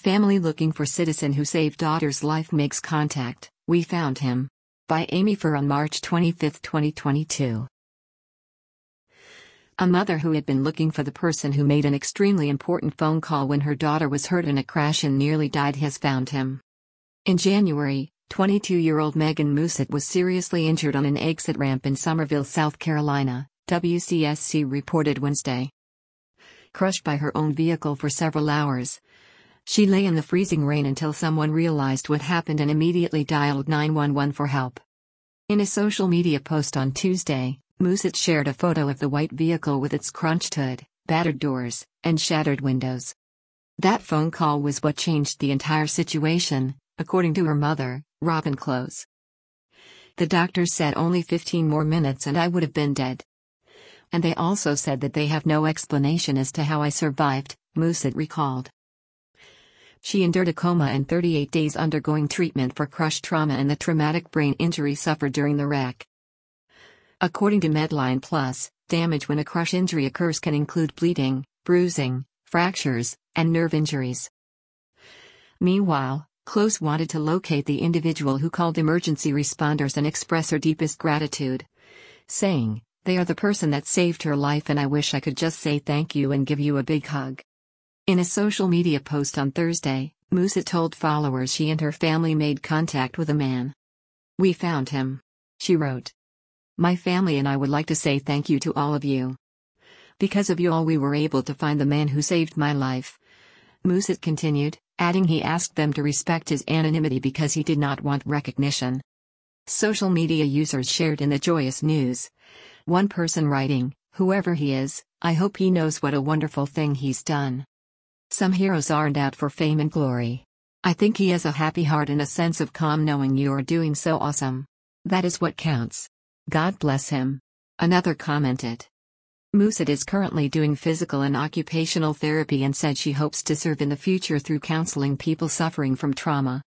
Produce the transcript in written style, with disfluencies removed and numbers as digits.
Family looking for citizen who saved daughter's life makes contact. We found him. By Amy Furr on March 25, 2022. A mother who had been looking for the person who made an extremely important phone call when her daughter was hurt in a crash and nearly died has found him. In January, 22-year-old Megan Musset was seriously injured on an exit ramp in Summerville, South Carolina, WCSC reported Wednesday. Crushed by her own vehicle for several hours, she lay in the freezing rain until someone realized what happened and immediately dialed 911 for help. In a social media post on Tuesday, Musset shared a photo of the white vehicle with its crunched hood, battered doors, and shattered windows. That phone call was what changed the entire situation, according to her mother, Robin Close. The doctors said only 15 more minutes and I would have been dead. And they also said that they have no explanation as to how I survived, Musset recalled. She endured a coma and 38 days undergoing treatment for crush trauma and the traumatic brain injury suffered during the wreck. According to Medline Plus, damage when a crush injury occurs can include bleeding, bruising, fractures, and nerve injuries. Meanwhile, Close wanted to locate the individual who called emergency responders and express her deepest gratitude, saying, "They are the person that saved her life and I wish I could just say thank you and give you a big hug." In a social media post on Thursday, Musset told followers she and her family made contact with a man. "We found him," she wrote. "My family and I would like to say thank you to all of you. Because of you all we were able to find the man who saved my life." Musset continued, adding he asked them to respect his anonymity because he did not want recognition. Social media users shared in the joyous news. One person writing, "Whoever he is, I hope he knows what a wonderful thing he's done. Some heroes aren't out for fame and glory. I think he has a happy heart and a sense of calm knowing you are doing so awesome. That is what counts. God bless him." Another commented. Musset is currently doing physical and occupational therapy and said she hopes to serve in the future through counseling people suffering from trauma.